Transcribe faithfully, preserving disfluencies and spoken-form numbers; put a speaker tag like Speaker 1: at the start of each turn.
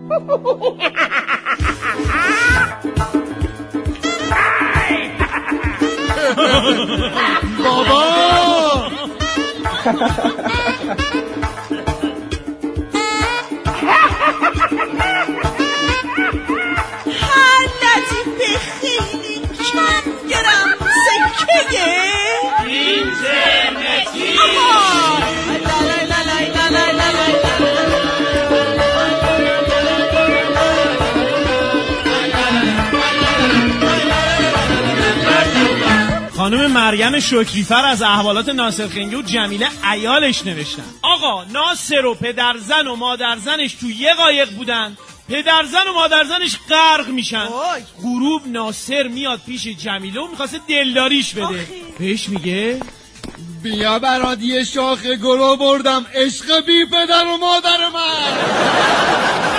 Speaker 1: بابا
Speaker 2: حالتی به خیلی کم گرم سکه اینترنتی.
Speaker 3: خانم مریم شکریفر از احوالات ناصر خنگی و جمیله عیالش نوشتن. آقا ناصر و پدرزن و مادرزنش تو یه قایق بودن، پدرزن و مادرزنش غرق میشن. غروب ناصر میاد پیش جمیله و میخواسته دلداریش بده. آخی. بهش میگه
Speaker 1: بیا برات یه شاخ گلو بردم، عشق بی پدر و مادر من.